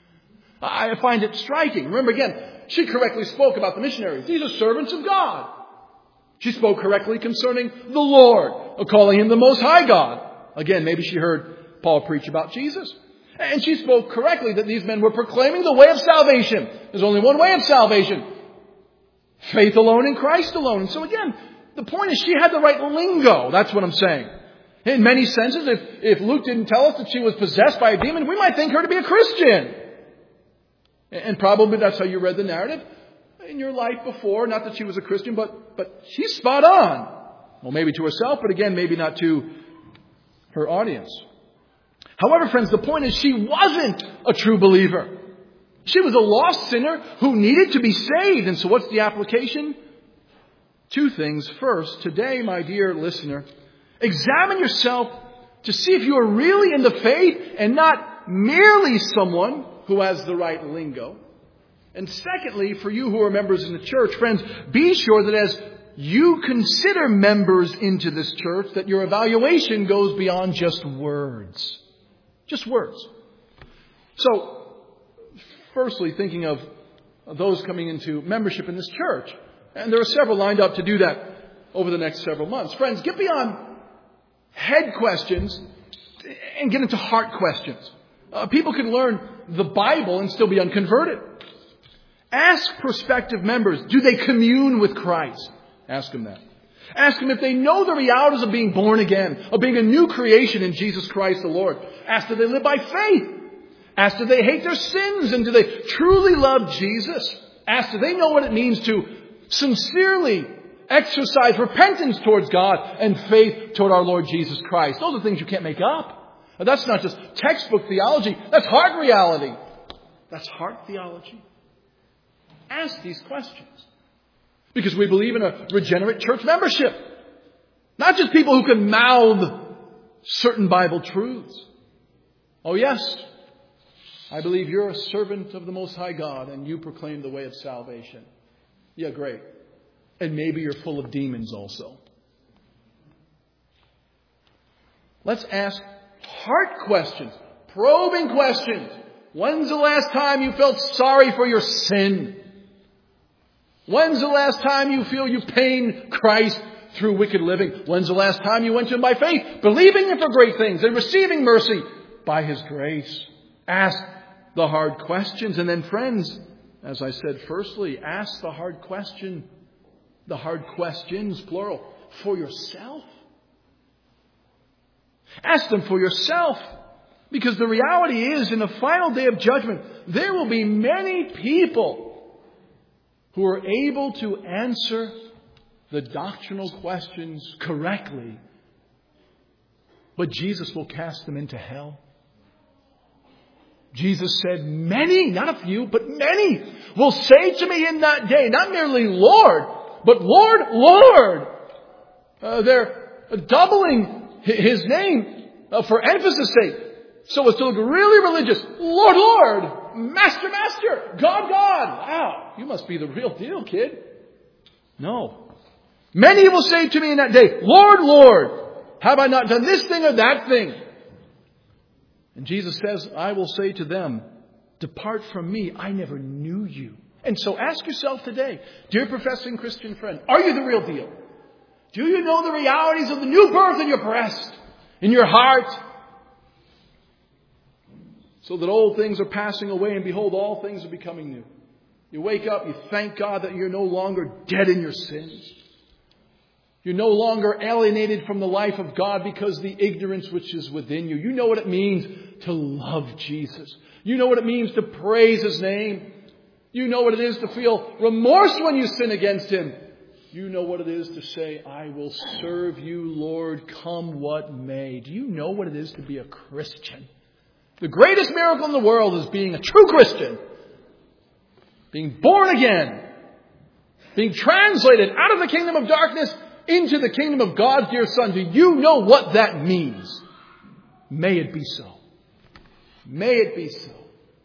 I find it striking. Remember, again, she correctly spoke about the missionaries. These are servants of God. She spoke correctly concerning the Lord, calling Him the Most High God. Again, maybe she heard Paul preach about Jesus. And she spoke correctly that these men were proclaiming the way of salvation. There's only one way of salvation. Faith alone in Christ alone. And so again, the point is she had the right lingo. That's what I'm saying. In many senses, if Luke didn't tell us that she was possessed by a demon, we might think her to be a Christian. And probably that's how you read the narrative in your life before. Not that she was a Christian, but she's spot on. Well, maybe to herself, but again, maybe not to her audience. However, friends, the point is she wasn't a true believer. She was a lost sinner who needed to be saved. And so what's the application? Two things. First, today, my dear listener, examine yourself to see if you are really in the faith and not merely someone who has the right lingo. And secondly, for you who are members in the church, friends, be sure that as you consider members into this church, that your evaluation goes beyond just words. Just words. So, firstly, thinking of those coming into membership in this church. And there are several lined up to do that over the next several months. Friends, get beyond head questions and get into heart questions. People can learn the Bible and still be unconverted. Ask prospective members, do they commune with Christ? Ask them that. Ask them if they know the realities of being born again, of being a new creation in Jesus Christ the Lord. Ask, do they live by faith? Ask, do they hate their sins? And do they truly love Jesus? Ask, do they know what it means to sincerely exercise repentance towards God and faith toward our Lord Jesus Christ? Those are things you can't make up. That's not just textbook theology. That's heart reality. That's heart theology. Ask these questions. Because we believe in a regenerate church membership. Not just people who can mouth certain Bible truths. Oh yes, I believe you're a servant of the Most High God and you proclaim the way of salvation. Yeah, great. And maybe you're full of demons also. Let's ask heart questions, probing questions. When's the last time you felt sorry for your sin? When's the last time you feel you pain Christ through wicked living? When's the last time you went to Him by faith, believing Him for great things and receiving mercy by His grace? Ask the hard questions. And then, friends, as I said, firstly, ask the hard questions, plural, for yourself. Ask them for yourself. Because the reality is, in the final day of judgment, there will be many people who are able to answer the doctrinal questions correctly. But Jesus will cast them into hell. Jesus said, many, not a few, but many will say to me in that day, not merely Lord, but Lord, Lord. They're doubling His name for emphasis' sake, so as to look really religious. Lord, Lord, Master, Master, God, God. Wow, you must be the real deal, kid. No. Many will say to me in that day, Lord, Lord, have I not done this thing or that thing? And Jesus says, I will say to them, depart from me, I never knew you. And so ask yourself today, dear professing Christian friend, are you the real deal? Do you know the realities of the new birth in your breast, in your heart? So that old things are passing away and behold, all things are becoming new. You wake up, you thank God that you're no longer dead in your sins. You're no longer alienated from the life of God because of the ignorance which is within you. You know what it means to love Jesus. You know what it means to praise His name. You know what it is to feel remorse when you sin against Him. You know what it is to say, I will serve you, Lord, come what may. Do you know what it is to be a Christian? The greatest miracle in the world is being a true Christian. Being born again. Being translated out of the kingdom of darkness into the kingdom of God's dear Son. Do you know what that means? May it be so. May it be so.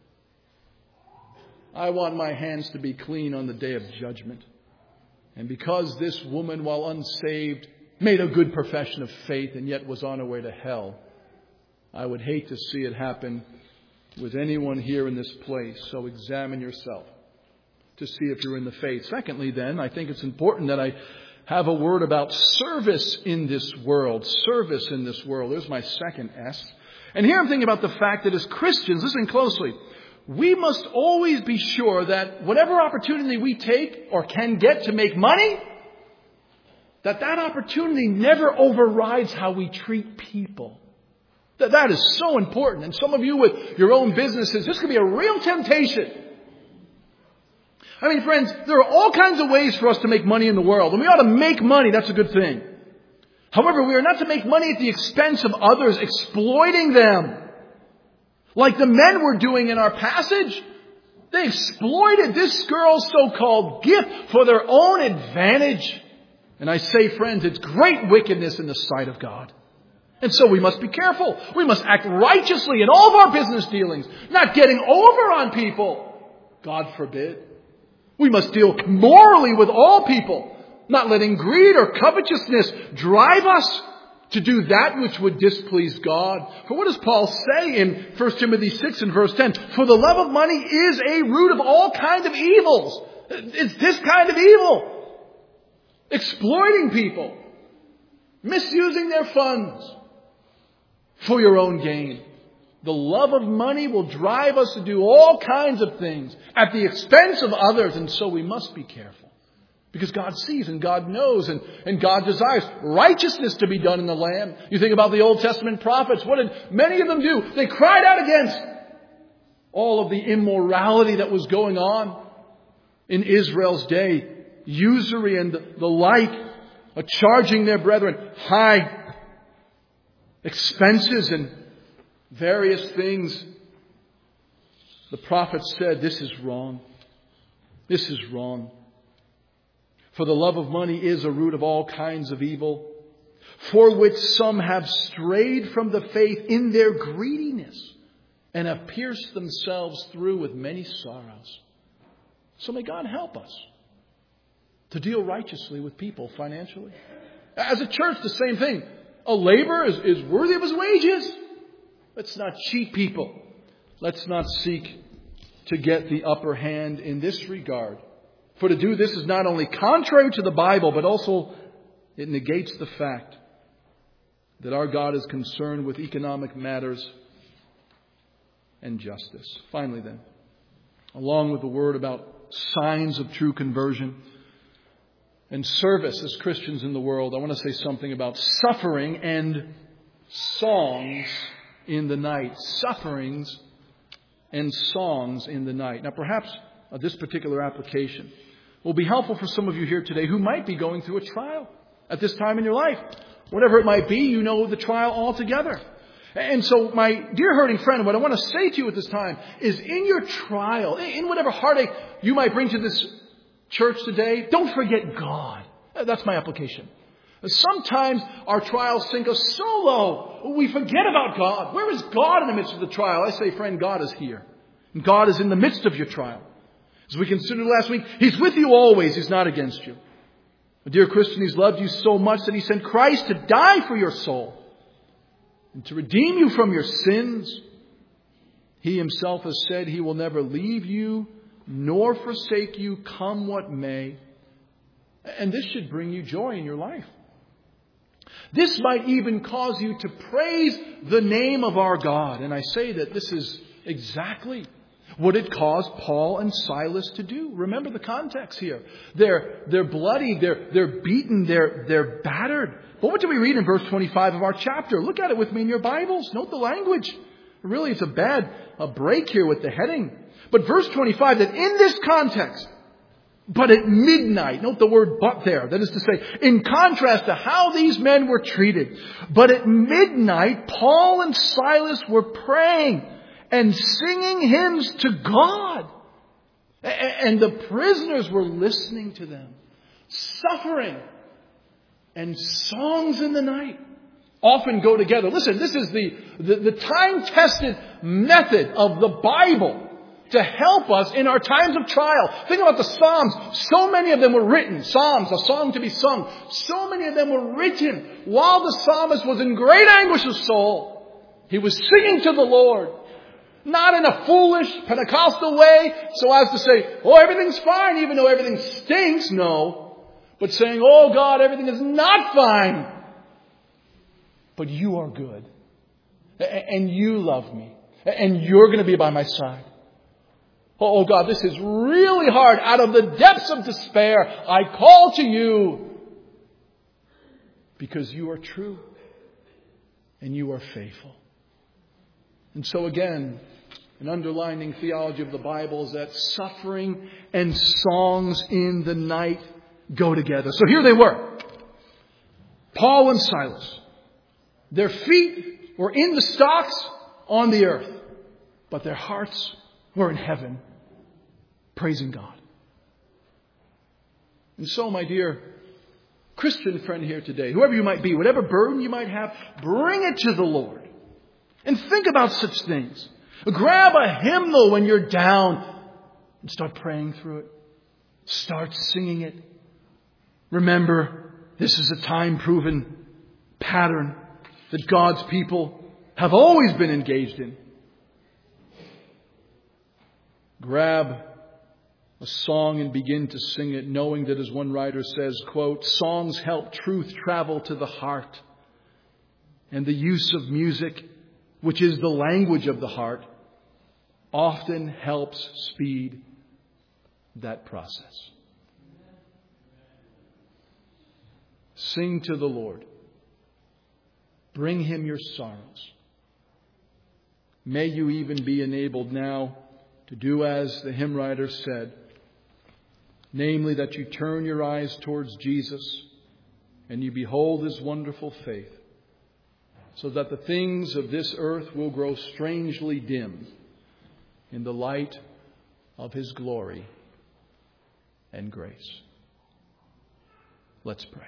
I want my hands to be clean on the day of judgment. And because this woman, while unsaved, made a good profession of faith and yet was on her way to hell, I would hate to see it happen with anyone here in this place. So examine yourself to see if you're in the faith. Secondly, then, I think it's important that I have a word about service in this world. Service in this world. There's my second S. And here I'm thinking about the fact that as Christians, listen closely, we must always be sure that whatever opportunity we take or can get to make money, that opportunity never overrides how we treat people. That is so important. And some of you with your own businesses, this could be a real temptation. I mean, friends, there are all kinds of ways for us to make money in the world. And we ought to make money. That's a good thing. However, we are not to make money at the expense of others, exploiting them. Like the men were doing in our passage. They exploited this girl's so-called gift for their own advantage. And I say, friends, it's great wickedness in the sight of God. And so we must be careful. We must act righteously in all of our business dealings, not getting over on people. God forbid. We must deal morally with all people, not letting greed or covetousness drive us to do that which would displease God. For what does Paul say in 1 Timothy 6 and verse 10? For the love of money is a root of all kinds of evils. It's this kind of evil. Exploiting people. Misusing their funds for your own gain. The love of money will drive us to do all kinds of things at the expense of others. And so we must be careful. Because God sees and God knows and God desires righteousness to be done in the land. You think about the Old Testament prophets. What did many of them do? They cried out against all of the immorality that was going on in Israel's day. Usury and the like. Charging their brethren high expenses and various things. The prophets said, this is wrong. This is wrong. For the love of money is a root of all kinds of evil, for which some have strayed from the faith in their greediness and have pierced themselves through with many sorrows. So may God help us to deal righteously with people financially. As a church, the same thing. A laborer is worthy of his wages. Let's not cheat people. Let's not seek to get the upper hand in this regard. For to do this is not only contrary to the Bible, but also it negates the fact that our God is concerned with economic matters and justice. Finally then, along with the word about signs of true conversion and service as Christians in the world, I want to say something about suffering and songs in the night. Sufferings and songs in the night. Now perhaps this particular application will be helpful for some of you here today who might be going through a trial at this time in your life. Whatever it might be, you know the trial altogether. And so, my dear hurting friend, what I want to say to you at this time is in your trial, in whatever heartache you might bring to this church today, don't forget God. That's my application. Sometimes our trials sink us so low, we forget about God. Where is God in the midst of the trial? I say, friend, God is here. And God is in the midst of your trial. As we considered last week, He's with you always. He's not against you. But dear Christian, He's loved you so much that He sent Christ to die for your soul and to redeem you from your sins. He Himself has said He will never leave you nor forsake you, come what may. And this should bring you joy in your life. This might even cause you to praise the name of our God. And I say that this is exactly what it caused Paul and Silas to do. Remember the context here. They're bloody, they're beaten, they're battered. But what do we read in verse 25 of our chapter? Look at it with me in your Bibles. Note the language. Really, it's a break here with the heading. But verse 25, that in this context, but at midnight, note the word but there. That is to say, in contrast to how these men were treated, but at midnight, Paul and Silas were praying and singing hymns to God. And the prisoners were listening to them, suffering. And songs in the night often go together. Listen, this is the time-tested method of the Bible to help us in our times of trial. Think about the Psalms. So many of them were written. Psalms, a song to be sung. So many of them were written while the psalmist was in great anguish of soul. He was singing to the Lord. Not in a foolish Pentecostal way, so as to say, oh, everything's fine, even though everything stinks. No. But saying, oh God, everything is not fine. But you are good. And you love me. And you're going to be by my side. Oh God, this is really hard. Out of the depths of despair, I call to you. Because you are true. And you are faithful. And so again, an underlining theology of the Bible is that suffering and songs in the night go together. So here they were. Paul and Silas. Their feet were in the stocks on the earth. But their hearts were in heaven, praising God. And so, my dear Christian friend here today, whoever you might be, whatever burden you might have, bring it to the Lord. And think about such things. Grab a hymnal when you're down and start praying through it. Start singing it. Remember, this is a time-proven pattern that God's people have always been engaged in. Grab a song and begin to sing it, knowing that, as one writer says, quote, songs help truth travel to the heart. And the use of music, which is the language of the heart, often helps speed that process. Sing to the Lord. Bring Him your sorrows. May you even be enabled now to do as the hymn writer said, namely that you turn your eyes towards Jesus and you behold His wonderful faith, so that the things of this earth will grow strangely dim in the light of His glory and grace. Let's pray.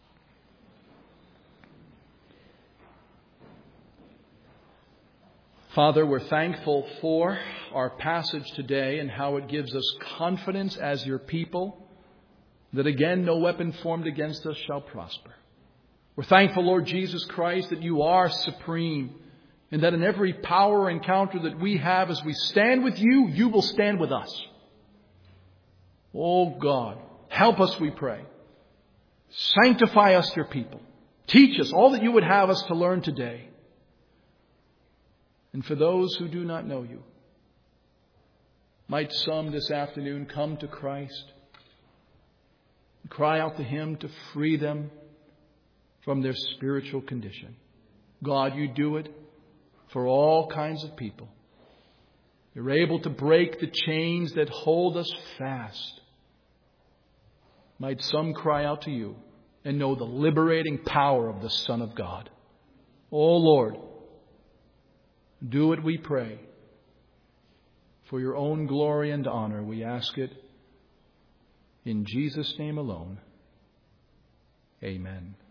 Father, we're thankful for our passage today and how it gives us confidence as your people that again no weapon formed against us shall prosper. We're thankful, Lord Jesus Christ, that you are supreme and that in every power encounter that we have as we stand with you, you will stand with us. Oh God, help us, we pray. Sanctify us, your people. Teach us all that you would have us to learn today. And for those who do not know you, might some this afternoon come to Christ and cry out to Him to free them from their spiritual condition. God, you do it for all kinds of people. You're able to break the chains that hold us fast. Might some cry out to you and know the liberating power of the Son of God. Oh Lord, do it, we pray. For your own glory and honor, we ask it in Jesus' name alone. Amen.